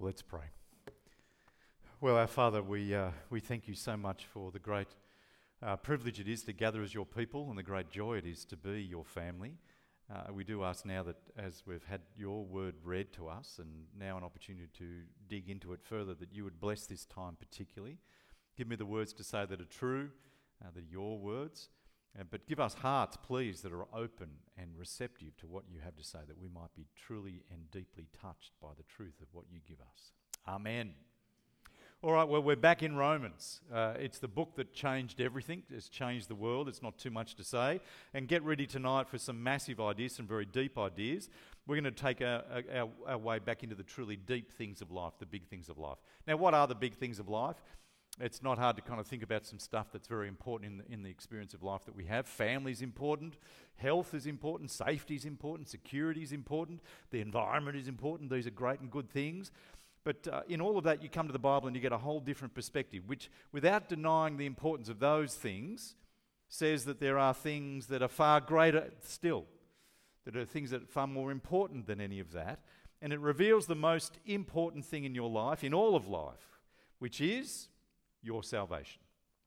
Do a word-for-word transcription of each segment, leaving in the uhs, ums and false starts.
Let's pray. Well, our Father, we uh, we thank you so much for the great uh, privilege it is to gather as your people and the great joy it is to be your family. Uh, we do ask now that as we've had your word read to us and now an opportunity to dig into it further, that you would bless this time particularly. Give me the words to say that are true, uh, that are your words, uh, but give us hearts, please, that are open and receptive to what you have to say, that we might be truly and deeply touched by the truth of what you give us. Amen. All right, well, we're back in Romans. Uh, it's the book that changed everything. It's changed the world. It's not too much to say. And get ready tonight for some massive ideas, some very deep ideas. We're going to take our, our, our way back into the truly deep things of life, the big things of life. Now, what are the big things of life? It's not hard to kind of think about some stuff that's very important in the, in the experience of life that we have. Family is important. Health is important. Safety is important. Security is important. The environment is important. These are great and good things. But uh, in all of that, you come to the Bible and you get a whole different perspective, which, without denying the importance of those things, says that there are things that are far greater still, that are things that are far more important than any of that. And it reveals the most important thing in your life, in all of life, which is your salvation.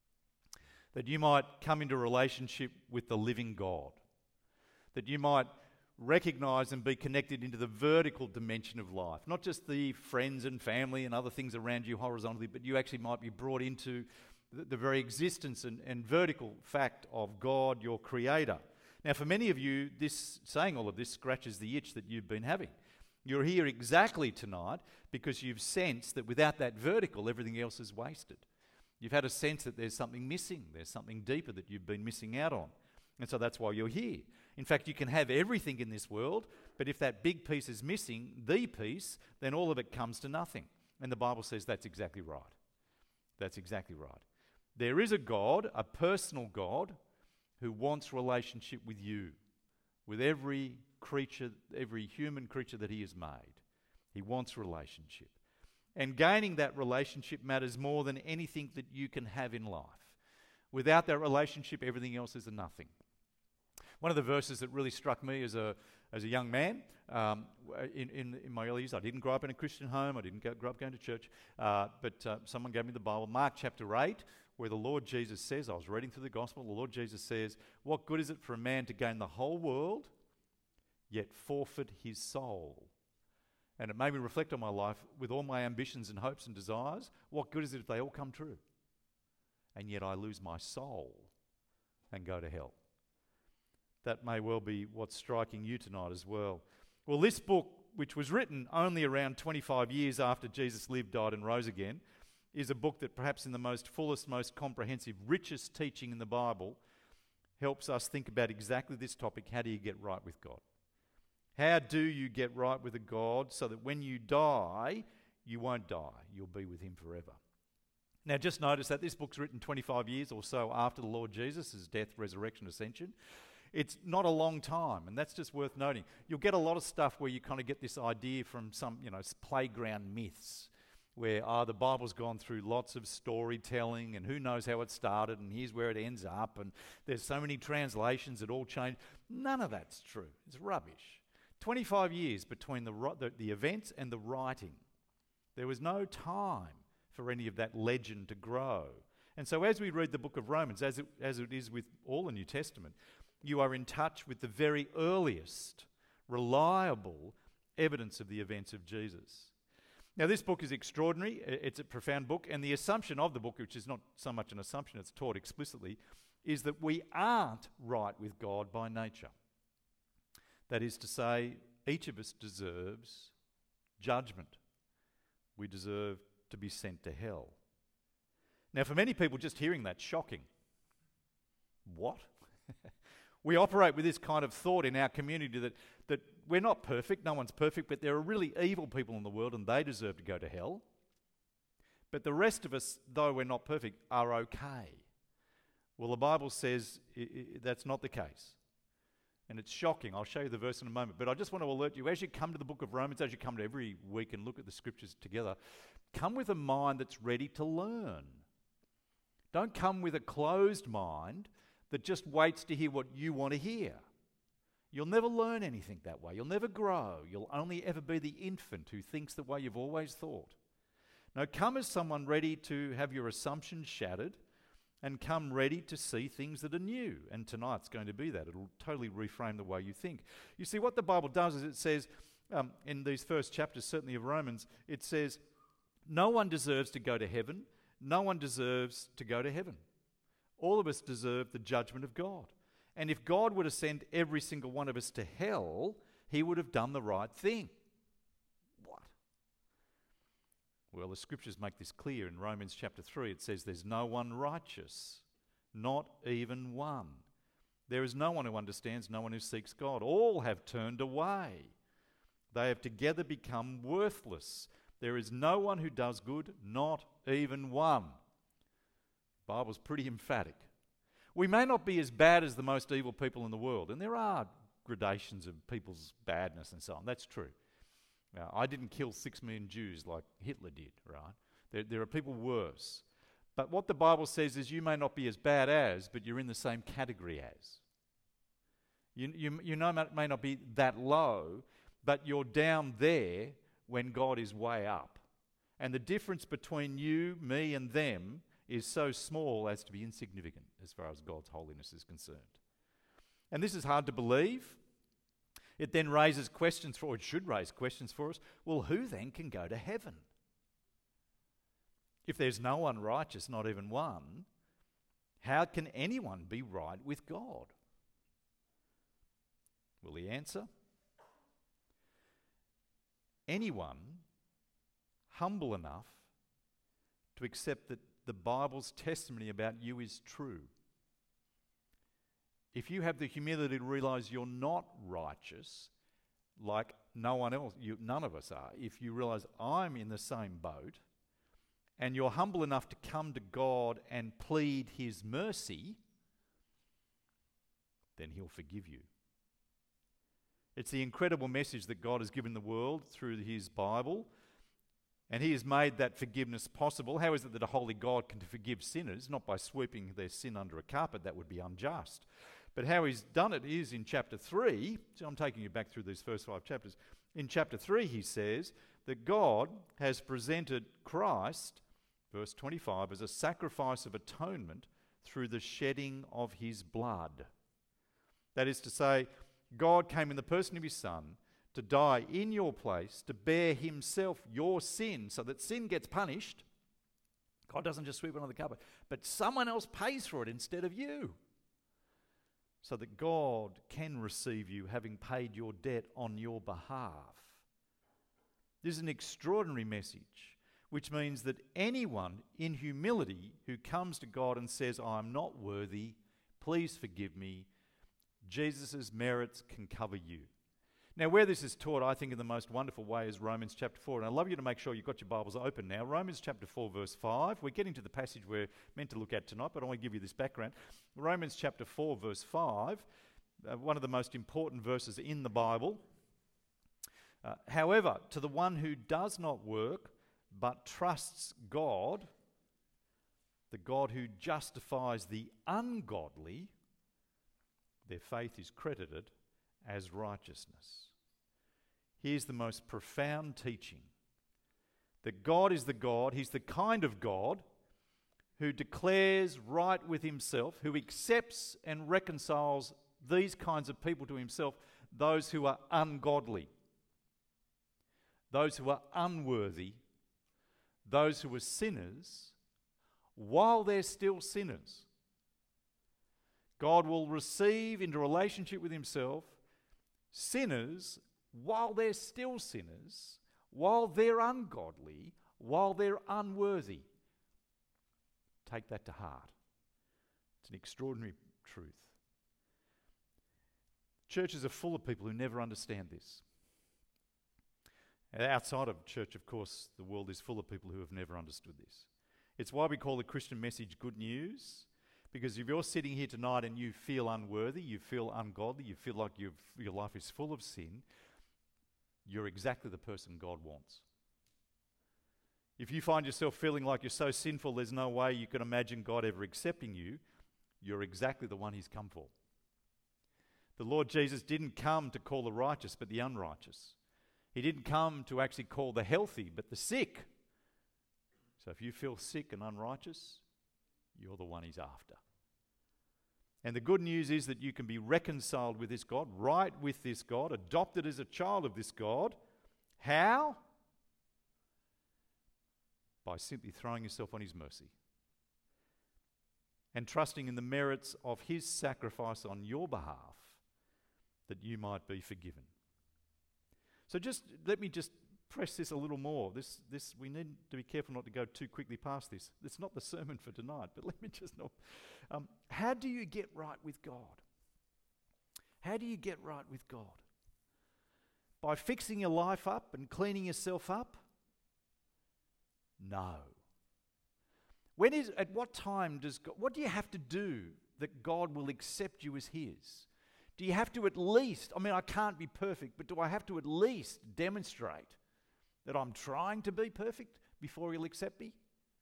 That you might come into relationship with the living God. That you might recognise and be connected into the vertical dimension of life. Not just the friends and family and other things around you horizontally, but you actually might be brought into the, the very existence and, and vertical fact of God, your Creator. Now, for many of you, this saying all of this scratches the itch that you've been having. You're here exactly tonight because you've sensed that without that vertical, everything else is wasted. You've had a sense that there's something missing. There's something deeper that you've been missing out on. And so that's why you're here. In fact, you can have everything in this world, but if that big piece is missing, the piece, then all of it comes to nothing. And the Bible says that's exactly right. That's exactly right. There is a God, a personal God, who wants relationship with you, with every creature, every human creature that he has made. He wants relationship. And gaining that relationship matters more than anything that you can have in life. Without that relationship, everything else is a nothing. One of the verses that really struck me as a as a young man, um, in, in, in my early years, I didn't grow up in a Christian home, I didn't go, grow up going to church, uh, but uh, someone gave me the Bible, Mark chapter eight, where the Lord Jesus says, I was reading through the gospel, the Lord Jesus says, what good is it for a man to gain the whole world, yet forfeit his soul? And it made me reflect on my life with all my ambitions and hopes and desires. What good is it if they all come true? And yet I lose my soul and go to hell. That may well be what's striking you tonight as well. Well, this book, which was written only around twenty-five years after Jesus lived, died and rose again, is a book that perhaps in the most fullest, most comprehensive, richest teaching in the Bible helps us think about exactly this topic. How do you get right with God? How do you get right with a God so that when you die, you won't die, you'll be with him forever? Now, just notice that this book's written twenty-five years or so after the Lord Jesus' death, resurrection, ascension. It's not a long time, and that's just worth noting. You'll get a lot of stuff where you kind of get this idea from some, you know, playground myths, where, oh, the Bible's gone through lots of storytelling, and who knows how it started, and here's where it ends up, and there's so many translations that all change. None of that's true. It's rubbish. twenty-five years between the, the, the events and the writing. There was no time for any of that legend to grow. And so as we read the book of Romans, as it, as it is with all the New Testament, you are in touch with the very earliest, reliable evidence of the events of Jesus. Now, this book is extraordinary. It's a profound book, and the assumption of the book, which is not so much an assumption, it's taught explicitly, is that we aren't right with God by nature. That is to say, each of us deserves judgment. We deserve to be sent to hell. Now, for many people, just hearing that's shocking. What? We operate with this kind of thought in our community that, that we're not perfect, no one's perfect, but there are really evil people in the world and they deserve to go to hell. But the rest of us, though we're not perfect, are okay. Well, the Bible says I- I- that's not the case. And it's shocking. I'll show you the verse in a moment. But I just want to alert you, as you come to the book of Romans, as you come to every week and look at the scriptures together, come with a mind that's ready to learn. Don't come with a closed mind that just waits to hear what you want to hear. You'll never learn anything that way. You'll never grow. You'll only ever be the infant who thinks the way you've always thought. No, come as someone ready to have your assumptions shattered and come ready to see things that are new. And tonight's going to be that. It'll totally reframe the way you think. You see, what the Bible does is it says, um, in these first chapters, certainly of Romans, it says, no one deserves to go to heaven. No one deserves to go to heaven. All of us deserve the judgment of God. And if God were to send every single one of us to hell, he would have done the right thing. What? Well, the scriptures make this clear. In Romans chapter three, it says there's no one righteous, not even one. There is no one who understands, no one who seeks God. All have turned away. They have together become worthless. There is no one who does good, not even one. The Bible's pretty emphatic. We may not be as bad as the most evil people in the world, and there are gradations of people's badness and so on. That's true. Now, I didn't kill six million Jews like Hitler did, right? There, there are people worse. But what the Bible says is you may not be as bad as, but you're in the same category as. You, you, you know, may not be that low, but you're down there when God is way up. And the difference between you, me, and them is so small as to be insignificant as far as God's holiness is concerned. And this is hard to believe. It then raises questions for, or it should raise questions for us. Well, who then can go to heaven? If there's no one righteous, not even one, how can anyone be right with God? Well, the answer? Anyone humble enough to accept that the Bible's testimony about you is true. If you have the humility to realise you're not righteous, like no one else, you, none of us are, if you realise I'm in the same boat, and you're humble enough to come to God and plead his mercy, then he'll forgive you. It's the incredible message that God has given the world through his Bible. And he has made that forgiveness possible. How is it that a holy God can forgive sinners? Not by sweeping their sin under a carpet, that would be unjust. But how he's done it is in chapter three. So I'm taking you back through these first five chapters. In chapter three, he says that God has presented Christ, verse twenty-five, as a sacrifice of atonement through the shedding of his blood. That is to say, God came in the person of his Son to die in your place, to bear himself your sin, so that sin gets punished. God doesn't just sweep it under the carpet, but someone else pays for it instead of you, so that God can receive you, having paid your debt on your behalf. This is an extraordinary message, which means that anyone in humility who comes to God and says, I'm not worthy, please forgive me, Jesus' merits can cover you. Now, where this is taught, I think, in the most wonderful way is Romans chapter four. And I'd love you to make sure you've got your Bibles open now. Romans chapter four, verse five. We're getting to the passage we're meant to look at tonight, but I want to give you this background. Romans chapter four, verse five, uh, one of the most important verses in the Bible. Uh, However, to the one who does not work, but trusts God, the God who justifies the ungodly, their faith is credited as righteousness. Here's the most profound teaching. That God is the God, he's the kind of God who declares right with himself, who accepts and reconciles these kinds of people to himself, those who are ungodly, those who are unworthy, those who are sinners, while they're still sinners. God will receive into relationship with himself sinners while they're still sinners, while they're ungodly, while they're unworthy. Take that to heart. It's an extraordinary truth. Churches are full of people who never understand this. And outside of church, of course, the world is full of people who have never understood this. It's why we call the Christian message good news. Because if you're sitting here tonight and you feel unworthy, you feel ungodly, you feel like you've, your life is full of sin, you're exactly the person God wants. If you find yourself feeling like you're so sinful there's no way you can imagine God ever accepting you, you're exactly the one he's come for. The Lord Jesus didn't come to call the righteous but the unrighteous. He didn't come to actually call the healthy but the sick. So if you feel sick and unrighteous, you're the one he's after. And the good news is that you can be reconciled with this God, right with this God, adopted as a child of this God. How? By simply throwing yourself on his mercy and trusting in the merits of his sacrifice on your behalf that you might be forgiven. So just let me just press this a little more. This, this, we need to be careful not to go too quickly past this. It's not the sermon for tonight, but let me just know. Um, how do you get right with God? How do you get right with God? By fixing your life up and cleaning yourself up? No. When is, at what time does God, what do you have to do that God will accept you as his? Do you have to at least, I mean, I can't be perfect, but do I have to at least demonstrate that I'm trying to be perfect before he'll accept me?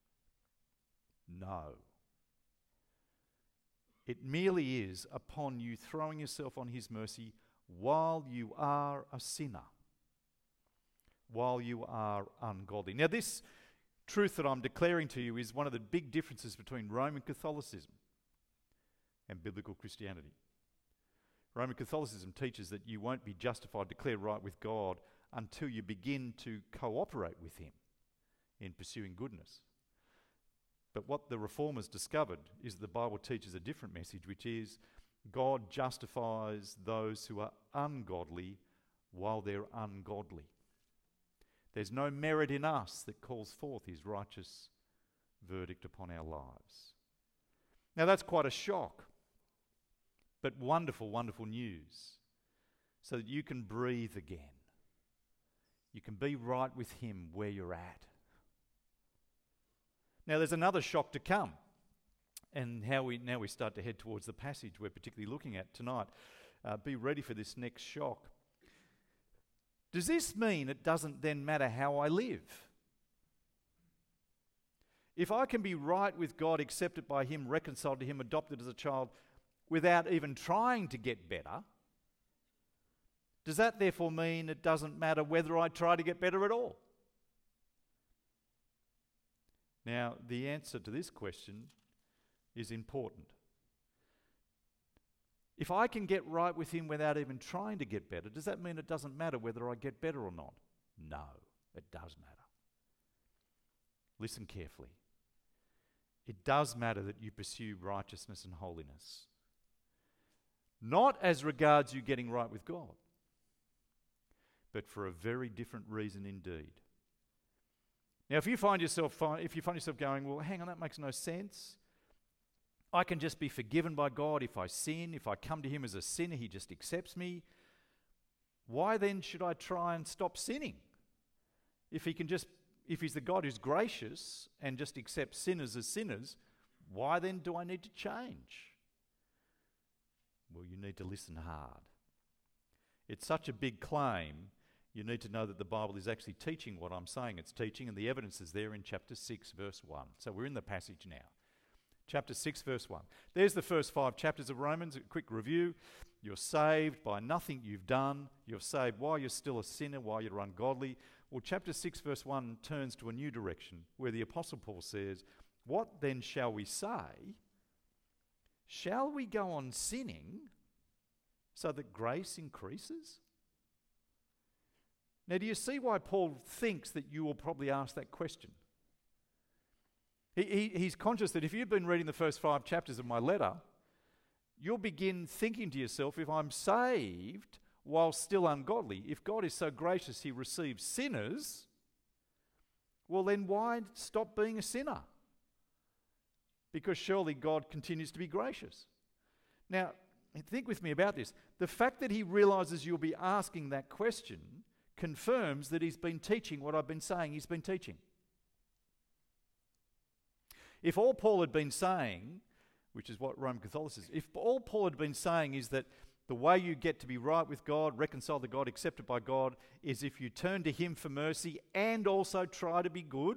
No. It merely is upon you throwing yourself on his mercy while you are a sinner, while you are ungodly. Now, this truth that I'm declaring to you is one of the big differences between Roman Catholicism and biblical Christianity. Roman Catholicism teaches that you won't be justified, declared right with God until you begin to cooperate with him in pursuing goodness. But what the Reformers discovered is the Bible teaches a different message, which is God justifies those who are ungodly while they're ungodly. There's no merit in us that calls forth his righteous verdict upon our lives. Now that's quite a shock, but wonderful, wonderful news, so that you can breathe again. You can be right with him where you're at. Now there's another shock to come, and how we now we start to head towards the passage we're particularly looking at tonight. Uh, be ready for this next shock. Does this mean it doesn't then matter how I live? If I can be right with God, accepted by him, reconciled to him, adopted as a child, without even trying to get better, does that therefore mean it doesn't matter whether I try to get better at all? Now, the answer to this question is important. If I can get right with him without even trying to get better, does that mean it doesn't matter whether I get better or not? No, it does matter. Listen carefully. It does matter that you pursue righteousness and holiness. Not as regards you getting right with God, but for a very different reason indeed. Now, if you find yourself if you find yourself going, well, hang on, that makes no sense. I can just be forgiven by God if I sin. If I come to him as a sinner, he just accepts me. Why then should I try and stop sinning? If he can just, if he's the God who's gracious and just accepts sinners as sinners, why then do I need to change? Well, you need to listen hard. It's such a big claim, you need to know that the Bible is actually teaching what I'm saying it's teaching, and the evidence is there in chapter six, verse one. So we're in the passage now. Chapter six, verse one. There's the first five chapters of Romans. A quick review. You're saved by nothing you've done. You're saved while you're still a sinner, while you're ungodly. Well, chapter six, verse one turns to a new direction where the Apostle Paul says, what then shall we say? Shall we go on sinning so that grace increases? Now, do you see why Paul thinks that you will probably ask that question? He, he, he's conscious that if you've been reading the first five chapters of my letter, you'll begin thinking to yourself, if I'm saved while still ungodly, if God is so gracious he receives sinners, well then why stop being a sinner? Because surely God continues to be gracious. Now, think with me about this. The fact that he realizes you'll be asking that question confirms that he's been teaching what I've been saying he's been teaching. If all Paul had been saying, which is what Roman Catholicism, if all Paul had been saying is that the way you get to be right with God, reconciled to God, accepted by God, is if you turn to him for mercy and also try to be good,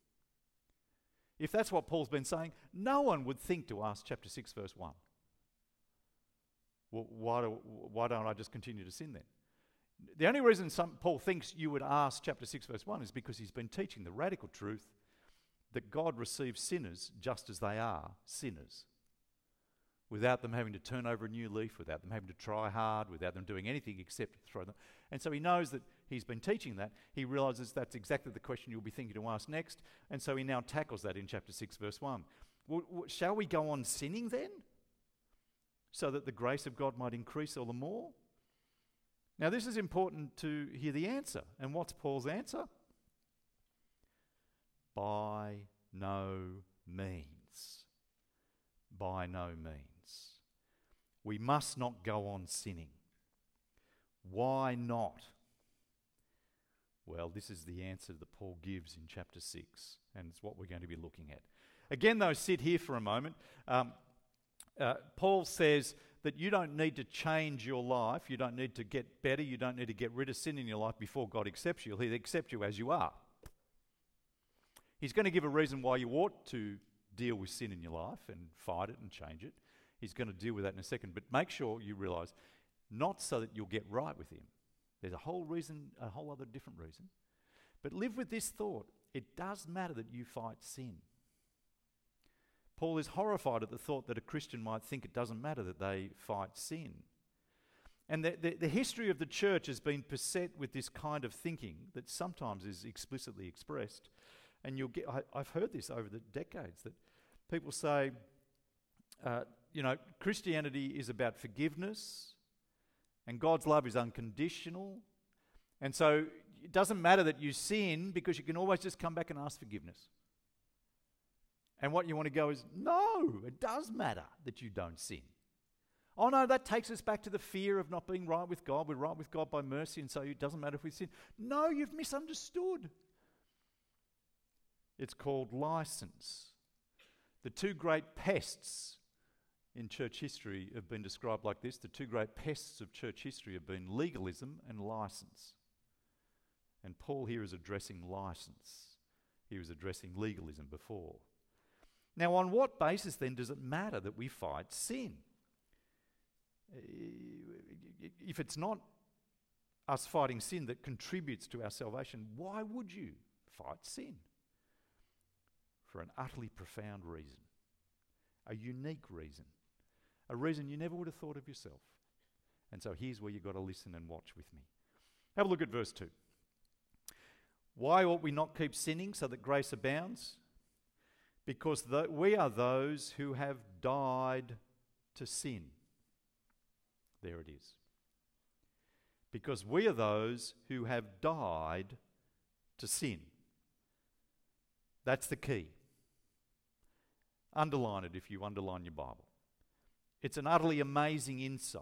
if that's what Paul's been saying, no one would think to ask chapter six, verse one. well, why, do, why don't I just continue to sin then? The only reason some, Paul thinks you would ask chapter six verse one is because he's been teaching the radical truth that God receives sinners just as they are, sinners, without them having to turn over a new leaf, without them having to try hard, without them doing anything except throw them. And so he knows that he's been teaching that. He realises that's exactly the question you'll be thinking to ask next, and so he now tackles that in chapter six verse one. Well, shall we go on sinning then, so that the grace of God might increase all the more? Now this is important to hear the answer. And what's Paul's answer? By no means. By no means. We must not go on sinning. Why not? Well, this is the answer that Paul gives in chapter six, and it's what we're going to be looking at. Again, though, sit here for a moment. Um, uh, Paul says that you don't need to change your life, you don't need to get better, you don't need to get rid of sin in your life before God accepts you. He'll accept you as you are. He's going to give a reason why you ought to deal with sin in your life and fight it and change it. He's going to deal with that in a second. But make sure you realise, not so that you'll get right with him. There's a whole reason, a whole other different reason. But live with this thought. It does matter that you fight sin. Paul is horrified at the thought that a Christian might think it doesn't matter that they fight sin. And the, the, the history of the church has been beset with this kind of thinking that sometimes is explicitly expressed. And you'll get, I, I've heard this over the decades, that people say, uh, you know, Christianity is about forgiveness and God's love is unconditional. And so it doesn't matter that you sin because you can always just come back and ask forgiveness. And what you want to go is, no, it does matter that you don't sin. Oh no, that takes us back to the fear of not being right with God. We're right with God by mercy, and so it doesn't matter if we sin. No, you've misunderstood. It's called license. The two great pests in church history have been described like this. The two great pests of church history have been legalism and license. And Paul here is addressing license. He was addressing legalism before. Now, on what basis then does it matter that we fight sin? If it's not us fighting sin that contributes to our salvation, why would you fight sin? For an utterly profound reason, a unique reason, a reason you never would have thought of yourself. And so here's where you've got to listen and watch with me. Have a look at verse two. Why ought we not keep sinning so that grace abounds? Because th- we are those who have died to sin. There it is. Because we are those who have died to sin. That's the key. Underline it if you underline your Bible. It's an utterly amazing insight.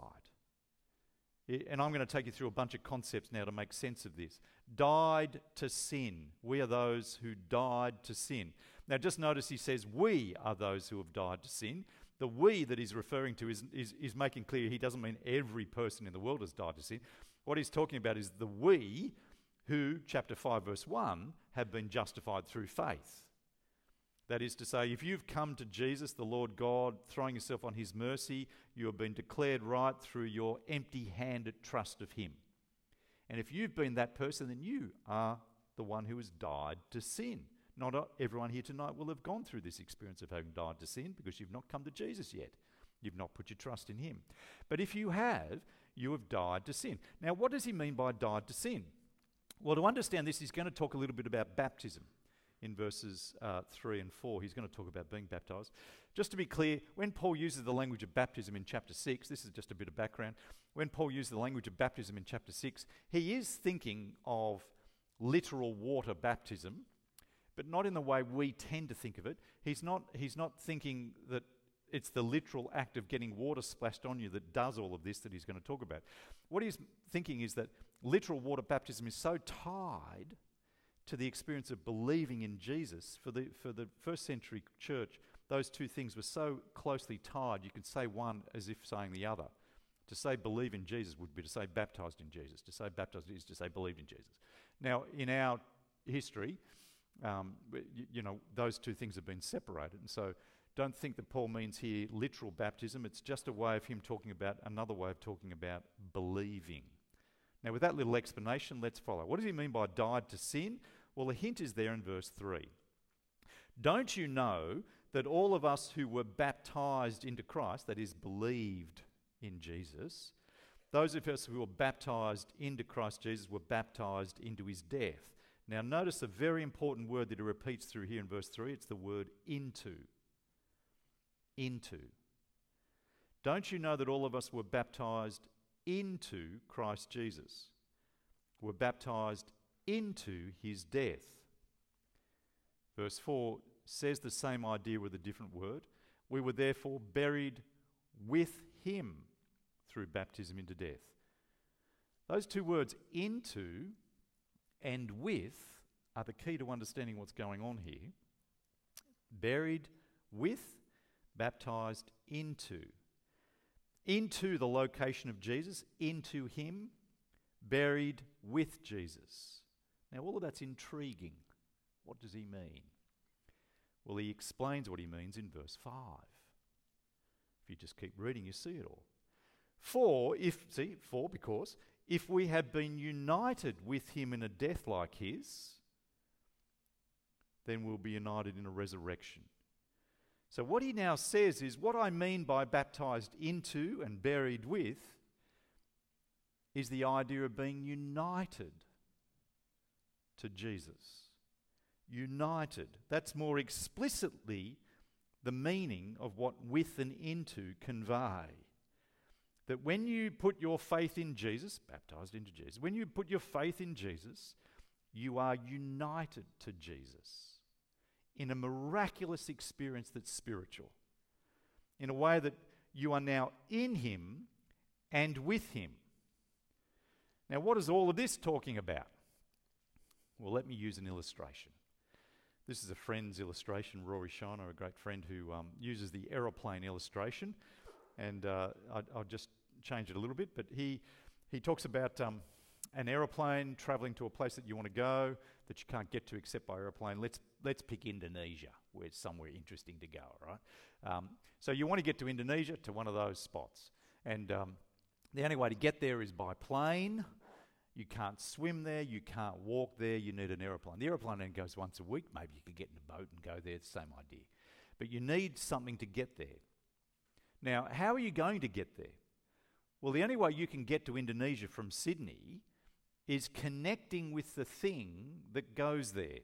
It, and I'm going to take you through a bunch of concepts now to make sense of this. Died to sin. We are those who died to sin. Now just notice he says, we are those who have died to sin. The we that he's referring to is, is, is making clear he doesn't mean every person in the world has died to sin. What he's talking about is the we who, chapter five verse one, have been justified through faith. That is to say, if you've come to Jesus, the Lord God, throwing yourself on his mercy, you have been declared right through your empty-handed trust of him. And if you've been that person, then you are the one who has died to sin. Not everyone here tonight will have gone through this experience of having died to sin because you've not come to Jesus yet. You've not put your trust in him. But if you have, you have died to sin. Now, what does he mean by died to sin? Well, to understand this, he's going to talk a little bit about baptism. In verses uh, three and four, he's going to talk about being baptised. Just to be clear, when Paul uses the language of baptism in chapter six, this is just a bit of background, when Paul uses the language of baptism in chapter six, he is thinking of literal water baptism, but not in the way we tend to think of it. He's not, he's not thinking that it's the literal act of getting water splashed on you that does all of this that he's going to talk about. What he's thinking is that literal water baptism is so tied to the experience of believing in Jesus. For the for the first century church, those two things were so closely tied, you could say one as if saying the other. To say believe in Jesus would be to say baptized in Jesus. To say baptized is to say believed in Jesus. Now, in our history, um, you, you know, those two things have been separated. And so don't think that Paul means here literal baptism. It's just a way of him talking about, another way of talking about believing. Now, with that little explanation, let's follow. What does he mean by died to sin? Well, the hint is there in verse three. Don't you know that all of us who were baptized into Christ, that is, believed in Jesus, those of us who were baptized into Christ Jesus were baptized into his death. Now, notice a very important word that he repeats through here in verse three. It's the word into. Into. Don't you know that all of us were baptized into Christ Jesus? Were baptized into his death. Verse four says the same idea with a different word. We were therefore buried with him through baptism into death. Those two words, into and with, are the key to understanding what's going on here. Buried with, baptized into. Into the location of Jesus, into him, buried with Jesus. Now, all of that's intriguing. What does he mean? Well, he explains what he means in verse five. If you just keep reading, you see it all. For, if, see, for, because, if we have been united with him in a death like his, then we'll be united in a resurrection. So what he now says is, what I mean by baptized into and buried with is the idea of being united to Jesus. United. That's more explicitly the meaning of what with and into convey. That when you put your faith in Jesus, baptized into Jesus, when you put your faith in Jesus, you are united to Jesus in a miraculous experience that's spiritual, in a way that you are now in him and with him. Now, what is all of this talking about? Well, let me use an illustration. This is a friend's illustration, Rory Shiner, a great friend who um, uses the aeroplane illustration, and uh, I, I'll just change it a little bit, but he, he talks about um, an aeroplane travelling to a place that you want to go that you can't get to except by aeroplane. Let's let's pick Indonesia, where it's somewhere interesting to go, all right? Um, so you want to get to Indonesia, to one of those spots. And um, the only way to get there is by plane. You can't swim there, you can't walk there, you need an aeroplane. The aeroplane only goes once a week. Maybe you could get in a boat and go there, it's the same idea. But you need something to get there. Now, how are you going to get there? Well, the only way you can get to Indonesia from Sydney is connecting with the thing that goes there.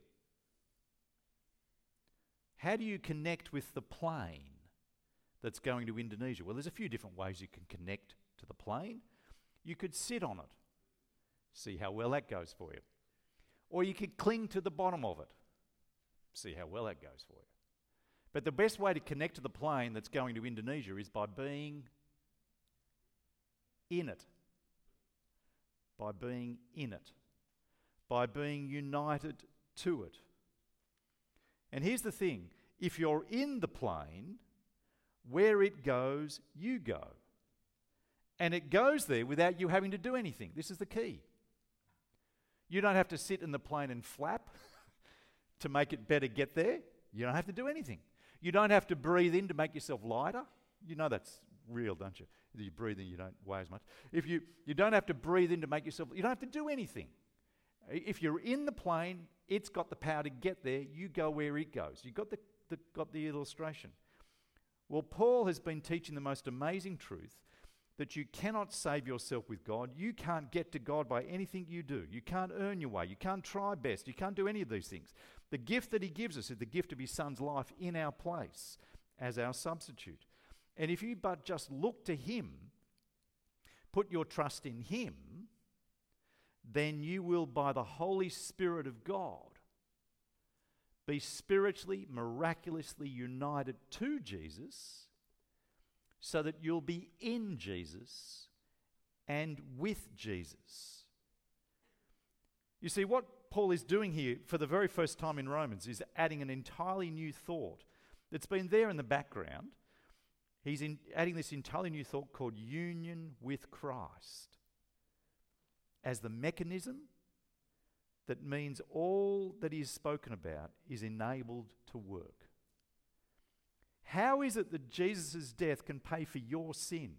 How do you connect with the plane that's going to Indonesia? Well, there's a few different ways you can connect to the plane. You could sit on it, see how well that goes for you. Or you could cling to the bottom of it, see how well that goes for you. But the best way to connect to the plane that's going to Indonesia is by being in it. By being in it. By being united to it. And here's the thing, if you're in the plane, where it goes, you go. And it goes there without you having to do anything. This is the key. You don't have to sit in the plane and flap to make it better get there. You don't have to do anything. You don't have to breathe in to make yourself lighter. You know that's real, don't you? You breathe in, you don't weigh as much. If you, you don't have to breathe in to make yourself, you don't have to do anything. If you're in the plane, it's got the power to get there. You go where it goes. You got the, the got the illustration. Well, Paul has been teaching the most amazing truth that you cannot save yourself with God. You can't get to God by anything you do. You can't earn your way. You can't try best. You can't do any of these things. The gift that he gives us is the gift of his son's life in our place as our substitute. And if you but just look to him, put your trust in him, then you will, by the Holy Spirit of God, be spiritually, miraculously united to Jesus, so that you'll be in Jesus and with Jesus. You see, what Paul is doing here for the very first time in Romans is adding an entirely new thought that's been there in the background. He's in, adding this entirely new thought called union with Christ as the mechanism that means all that is spoken about is enabled to work. How is it that Jesus' death can pay for your sin?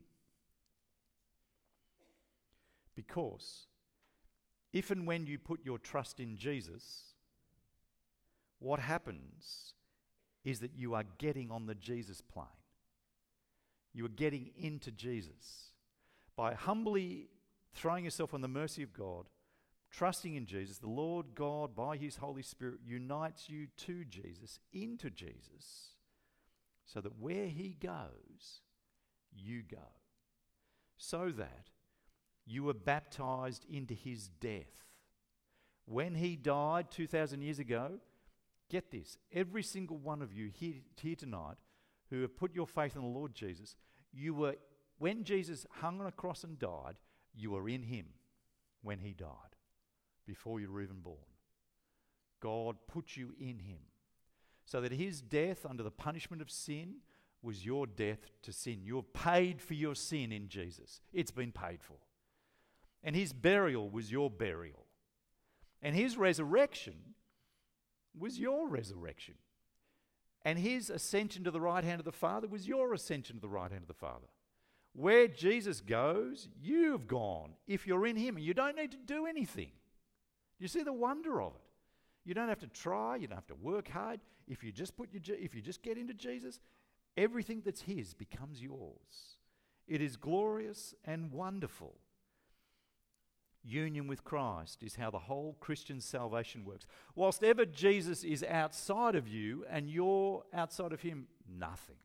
Because if and when you put your trust in Jesus, what happens is that you are getting on the Jesus plane. You are getting into Jesus. By humbly throwing yourself on the mercy of God, trusting in Jesus, the Lord God, by his Holy Spirit, unites you to Jesus, into Jesus, so that where he goes, you go. So that you were baptized into his death. When he died two thousand years ago, get this, every single one of you here, here tonight who have put your faith in the Lord Jesus, you were, when Jesus hung on a cross and died, you were in him when he died, before you were even born. God put you in him, so that his death under the punishment of sin was your death to sin. You're paid for your sin in Jesus. It's been paid for. And his burial was your burial. And his resurrection was your resurrection. And his ascension to the right hand of the Father was your ascension to the right hand of the Father. Where Jesus goes, you've gone if you're in him, and you don't need to do anything. You see the wonder of it. You don't have to try, you don't have to work hard. If you just put your if you just get into Jesus, everything that's his becomes yours. It is glorious and wonderful. Union with Christ is how the whole Christian salvation works. Whilst ever Jesus is outside of you and you're outside of him, nothing.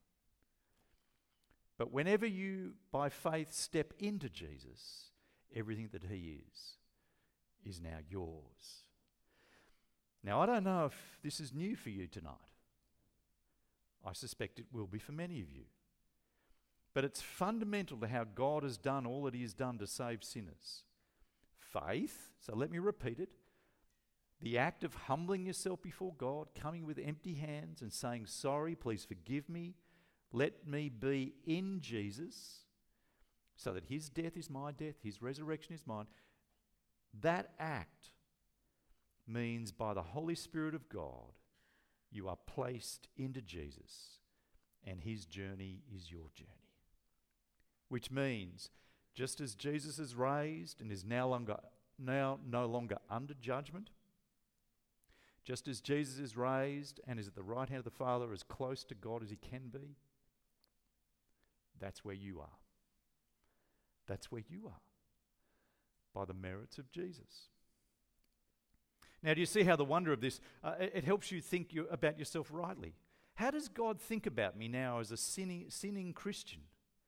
But whenever you, by faith, step into Jesus, everything that he is, is now yours. Now, I don't know if this is new for you tonight. I suspect it will be for many of you. But it's fundamental to how God has done all that he has done to save sinners. Faith, so let me repeat it, the act of humbling yourself before God, coming with empty hands and saying, sorry, please forgive me, let me be in Jesus, so that his death is my death, his resurrection is mine. That act means by the Holy Spirit of God, you are placed into Jesus, and his journey is your journey. Which means, just as Jesus is raised and is now, longer, now no longer under judgment, just as Jesus is raised and is at the right hand of the Father as close to God as he can be, that's where you are. That's where you are, by the merits of Jesus. Now, do you see how the wonder of this, uh, it, it helps you think you, about yourself rightly. How does God think about me now as a sinning, sinning Christian?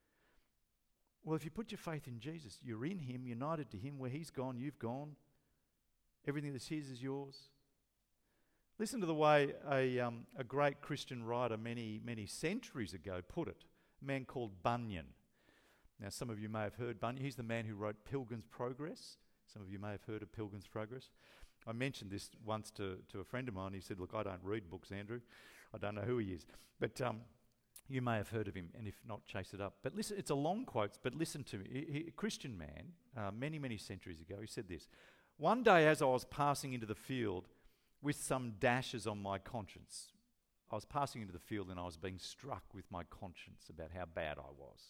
Well, if you put your faith in Jesus, you're in him, united to him. Where he's gone, you've gone. Everything that's his is yours. Listen to the way a, um, a great Christian writer many, many centuries ago put it, a man called Bunyan. Now, some of you may have heard Bunyan. He's the man who wrote Pilgrim's Progress. Some of you may have heard of Pilgrim's Progress. I mentioned this once to, to a friend of mine. He said, look, I don't read books, Andrew. I don't know who he is. But um, you may have heard of him, and if not, chase it up. But listen, it's a long quote, but listen to me. He, he, a Christian man, uh, many, many centuries ago, he said this. One day as I was passing into the field with some dashes on my conscience, I was passing into the field and I was being struck with my conscience about how bad I was.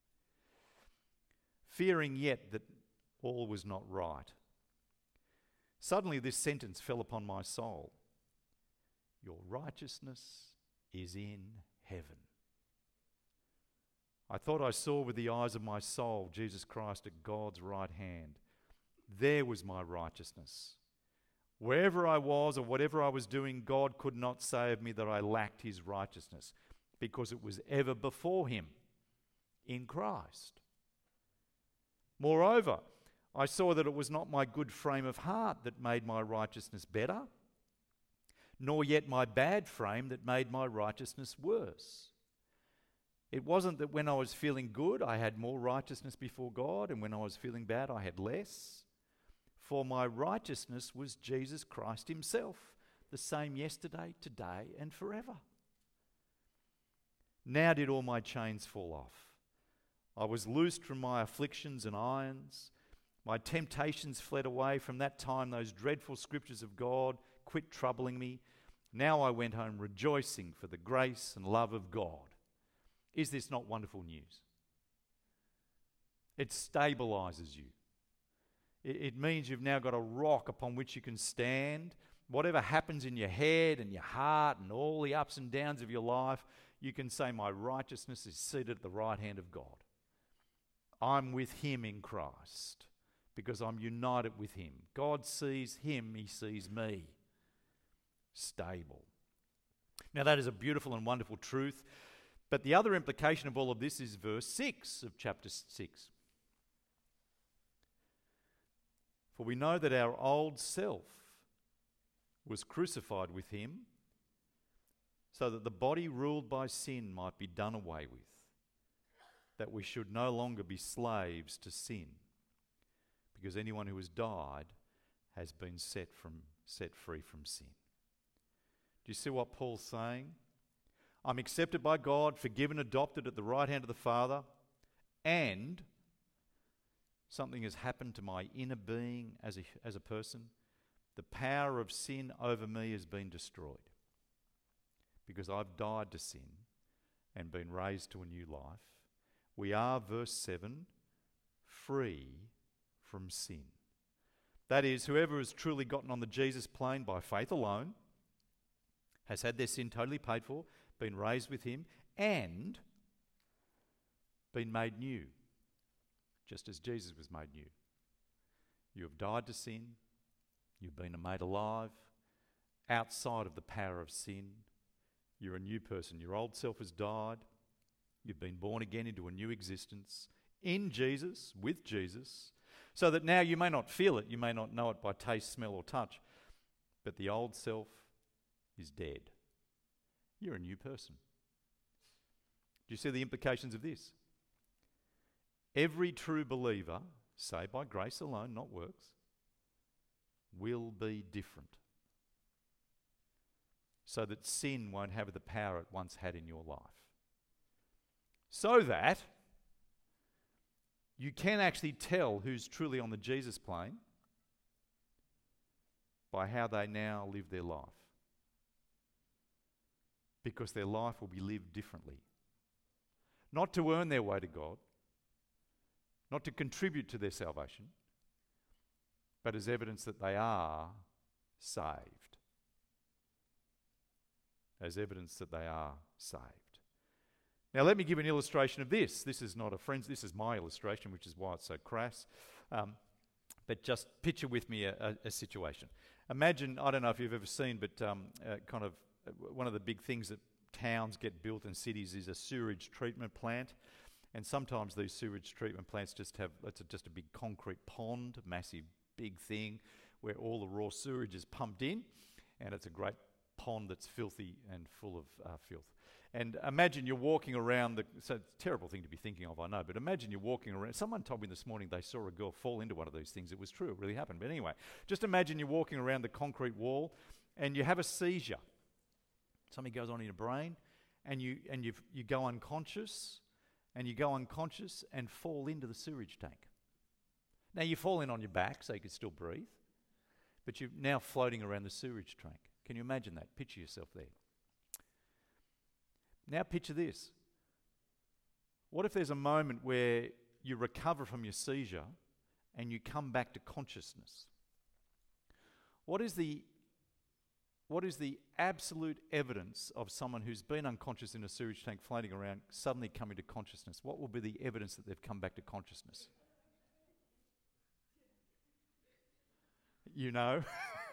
Fearing yet that all was not right. Suddenly this sentence fell upon my soul. Your righteousness is in heaven. I thought I saw with the eyes of my soul Jesus Christ at God's right hand. There was my righteousness. Wherever I was or whatever I was doing, God could not say of me that I lacked his righteousness, because it was ever before him in Christ. Moreover, I saw that it was not my good frame of heart that made my righteousness better, nor yet my bad frame that made my righteousness worse. It wasn't that when I was feeling good, I had more righteousness before God, and when I was feeling bad, I had less. For my righteousness was Jesus Christ himself, the same yesterday, today, and forever. Now did all my chains fall off. I was loosed from my afflictions and irons. My temptations fled away. From that time, those dreadful scriptures of God quit troubling me. Now I went home rejoicing for the grace and love of God Is this not wonderful news? It stabilizes you. It, it means you've now got a rock upon which you can stand. Whatever happens in your head and your heart and all the ups and downs of your life, you can say, my righteousness is seated at the right hand of God. I'm with him in Christ because I'm united with him. God sees him, he sees me. Stable. Now that is a beautiful and wonderful truth, but the other implication of all of this is verse six of chapter six. For we know that our old self was crucified with him so that the body ruled by sin might be done away with, that we should no longer be slaves to sin, because anyone who has died has been set from set free from sin. Do you see what Paul's saying? I'm accepted by God, forgiven, adopted at the right hand of the Father, and something has happened to my inner being as a, as a person. The power of sin over me has been destroyed because I've died to sin and been raised to a new life. We are, verse seven, free from sin. That is, whoever has truly gotten on the Jesus plane by faith alone has had their sin totally paid for, been raised with him, and been made new, just as Jesus was made new. You have died to sin. You've been made alive outside of the power of sin. You're a new person. Your old self has died. You've been born again into a new existence in Jesus, with Jesus, so that now you may not feel it, you may not know it by taste, smell or touch, but the old self is dead. You're a new person. Do you see the implications of this? Every true believer, saved by grace alone, not works, will be different, so that sin won't have the power it once had in your life. So that you can actually tell who's truly on the Jesus plane by how they now live their life. Because their life will be lived differently. Not to earn their way to God, not to contribute to their salvation, but as evidence that they are saved. As evidence that they are saved. Now let me give an illustration of this. This is not a friend's, this is my illustration, which is why it's so crass. Um, but just picture with me a, a, a situation. Imagine, I don't know if you've ever seen, but um, uh, kind of uh, one of the big things that towns get built in cities is a sewage treatment plant. And sometimes these sewage treatment plants just have, it's a, just a big concrete pond, a massive big thing where all the raw sewage is pumped in, and it's a great pond that's filthy and full of uh, filth. And imagine you're walking around the, so it's a terrible thing to be thinking of, I know, but imagine you're walking around, someone told me this morning they saw a girl fall into one of these things. It was true, it really happened. But anyway, just imagine you're walking around the concrete wall and you have a seizure. Something goes on in your brain and you and you you go unconscious and you go unconscious and fall into the sewage tank. Now you fall in on your back so you can still breathe, but you're now floating around the sewage tank. Can you imagine that? Picture yourself there. Now picture this. What if there's a moment where you recover from your seizure and you come back to consciousness? What is the what is the absolute evidence of someone who's been unconscious in a sewage tank floating around suddenly coming to consciousness? What will be the evidence that they've come back to consciousness? You know?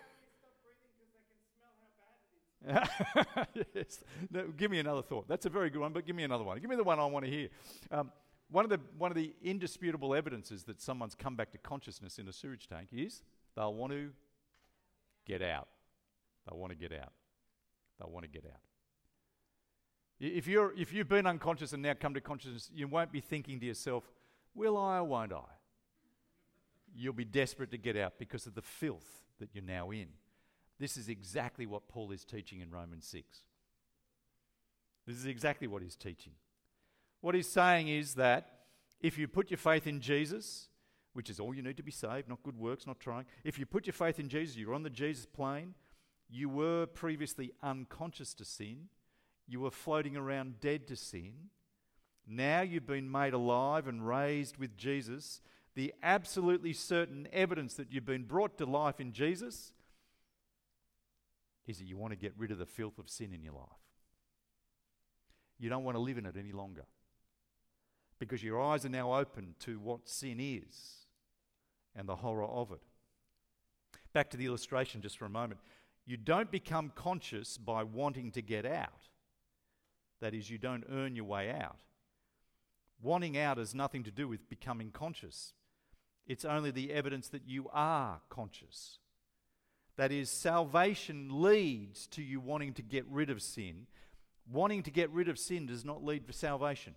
Yes. No, give me another thought. That's a very good one, but give me another one. Give me the one I want to hear. Um, one of the one of the indisputable evidences that someone's come back to consciousness in a sewage tank is they'll want to get out. They'll want to get out. They'll want to get out. If you're if you've been unconscious and now come to consciousness, you won't be thinking to yourself, "Will I or won't I?" You'll be desperate to get out because of the filth that you're now in. This is exactly what Paul is teaching in Romans six. This is exactly what he's teaching. What he's saying is that if you put your faith in Jesus, which is all you need to be saved, not good works, not trying. If you put your faith in Jesus, you're on the Jesus plane, you were previously unconscious to sin, you were floating around dead to sin, Now you've been made alive and raised with Jesus. The absolutely certain evidence that you've been brought to life in Jesus is that you want to get rid of the filth of sin in your life. You don't want to live in it any longer because your eyes are now open to what sin is and the horror of it. Back to the illustration just for a moment. You don't become conscious by wanting to get out. That is, you don't earn your way out. Wanting out has nothing to do with becoming conscious. It's only the evidence that you are conscious. That is, salvation leads to you wanting to get rid of sin. Wanting to get rid of sin does not lead to salvation.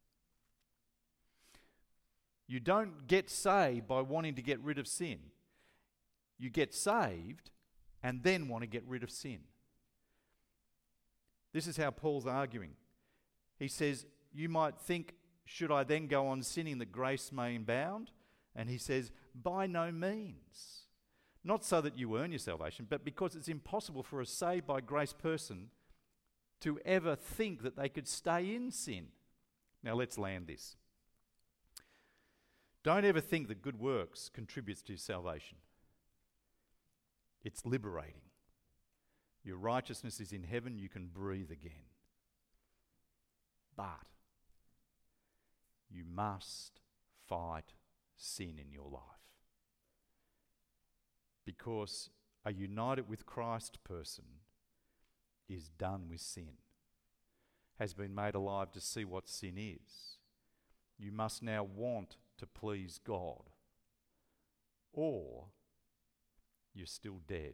You don't get saved by wanting to get rid of sin. You get saved and then want to get rid of sin. This is how Paul's arguing. He says, you might think, should I then go on sinning that grace may abound? And he says, by no means. Not so that you earn your salvation, but because it's impossible for a saved by grace person to ever think that they could stay in sin. Now let's land this. Don't ever think that good works contributes to your salvation. It's liberating. Your righteousness is in heaven, you can breathe again. But you must fight sin in your life. Because a united with Christ person is done with sin, has been made alive to see what sin is. You must now want to please God, or you're still dead.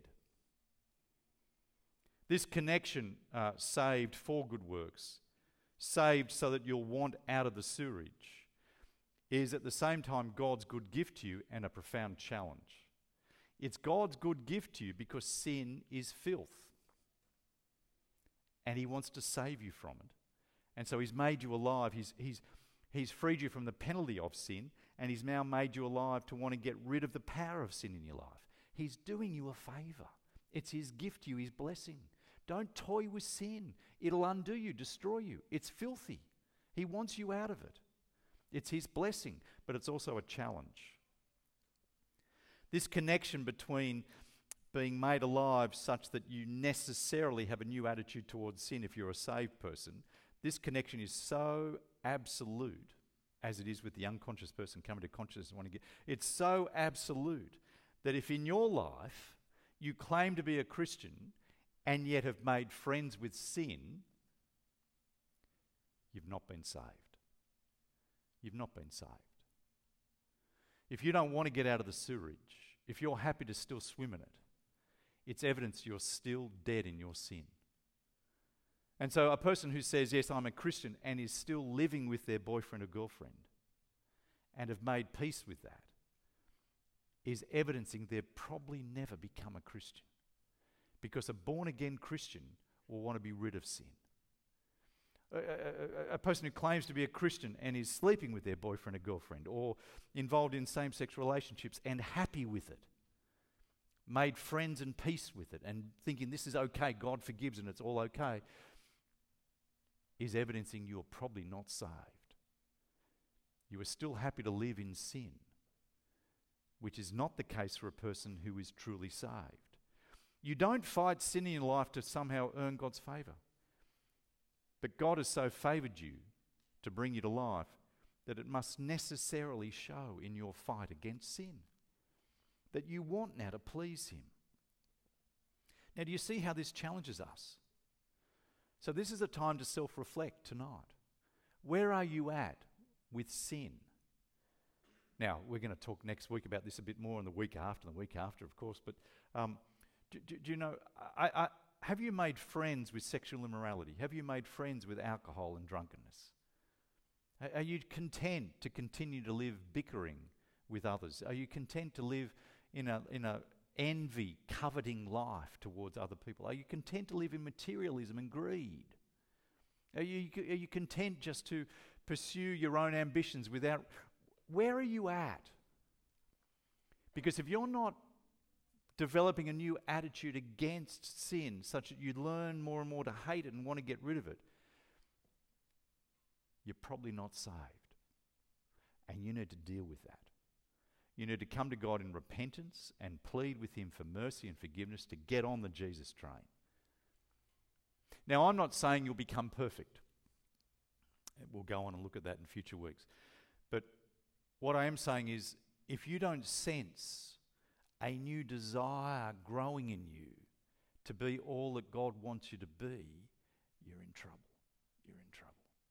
This connection, uh, saved for good works, saved so that you'll want out of the sewerage, is at the same time God's good gift to you and a profound challenge. It's God's good gift to you because sin is filth. And he wants to save you from it. And so he's made you alive. He's, he's, he's freed you from the penalty of sin, and he's now made you alive to want to get rid of the power of sin in your life. He's doing you a favour. It's his gift to you, his blessing. Don't toy with sin. It'll undo you, destroy you. It's filthy. He wants you out of it. It's his blessing, but it's also a challenge. This connection between being made alive such that you necessarily have a new attitude towards sin if you're a saved person, this connection is so absolute, as it is with the unconscious person coming to consciousness and wanting to get, it's so absolute that if in your life you claim to be a Christian and yet have made friends with sin, you've not been saved. You've not been saved. If you don't want to get out of the sewerage, if you're happy to still swim in it, it's evidence you're still dead in your sin. And so a person who says, yes, I'm a Christian, and is still living with their boyfriend or girlfriend and have made peace with that, is evidencing they've probably never become a Christian. Because a born-again Christian will want to be rid of sin. A, a, a person who claims to be a Christian and is sleeping with their boyfriend or girlfriend, or involved in same-sex relationships and happy with it, made friends and peace with it, and thinking this is okay, God forgives and it's all okay, is evidencing you are probably not saved. You are still happy to live in sin, which is not the case for a person who is truly saved. You don't fight sin in your life to somehow earn God's favour. But God has so favoured you to bring you to life that it must necessarily show in your fight against sin, that you want now to please him. Now, do you see how this challenges us? So this is a time to self-reflect tonight. Where are you at with sin? Now, we're going to talk next week about this a bit more, and the week after, and the week after, of course. But um, do, do, do you know, I, I, have you made friends with sexual immorality? Have you made friends with alcohol and drunkenness? Are you content to continue to live bickering with others? Are you content to live in a in a envy, coveting life towards other people? Are you content to live in materialism and greed? Are you are you content just to pursue your own ambitions without? Where are you at? Because if you're not developing a new attitude against sin, such that you learn more and more to hate it and want to get rid of it, you're probably not saved. And you need to deal with that. You need to come to God in repentance and plead with him for mercy and forgiveness to get on the Jesus train. Now, I'm not saying you'll become perfect. We'll go on and look at that in future weeks. But what I am saying is, if you don't sense a new desire growing in you to be all that God wants you to be, you're in trouble. You're in trouble.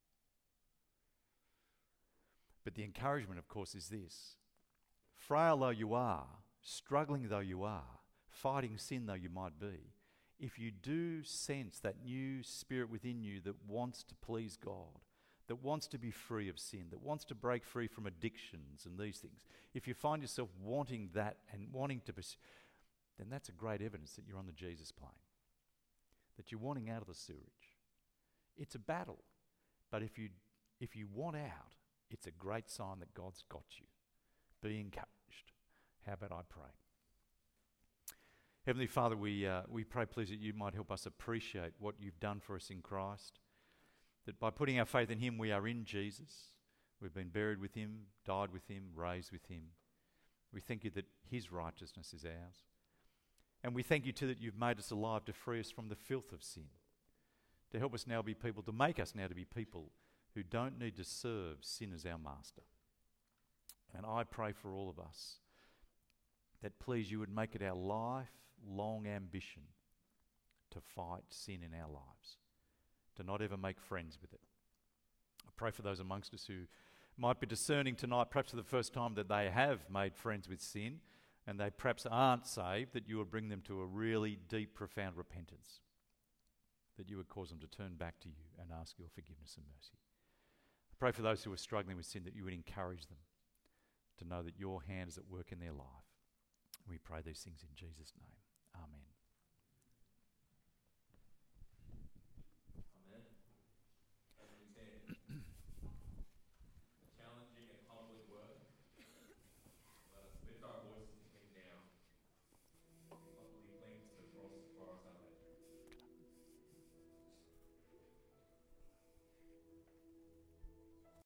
But the encouragement, of course, is this. Frail though you are, struggling though you are, fighting sin though you might be, if you do sense that new spirit within you that wants to please God, that wants to be free of sin, that wants to break free from addictions and these things, if you find yourself wanting that and wanting to pursue, then that's a great evidence that you're on the Jesus plane, that you're wanting out of the sewerage. It's a battle, but if you if you want out, it's a great sign that God's got you. Be encouraged. How about I pray? Heavenly Father, we uh, we pray, please, that you might help us appreciate what you've done for us in Christ, that by putting our faith in him, we are in Jesus. We've been buried with him, died with him, raised with him. We thank you that his righteousness is ours. And we thank you too that you've made us alive to free us from the filth of sin, to help us now be people, to make us now to be people who don't need to serve sin as our master. And I pray for all of us that, please, you would make it our lifelong ambition to fight sin in our lives, to not ever make friends with it. I pray for those amongst us who might be discerning tonight, perhaps for the first time, that they have made friends with sin and they perhaps aren't saved, that you would bring them to a really deep, profound repentance, that you would cause them to turn back to you and ask your forgiveness and mercy. I pray for those who are struggling with sin, that you would encourage them to know that your hand is at work in their life. We pray these things in Jesus' name. Amen.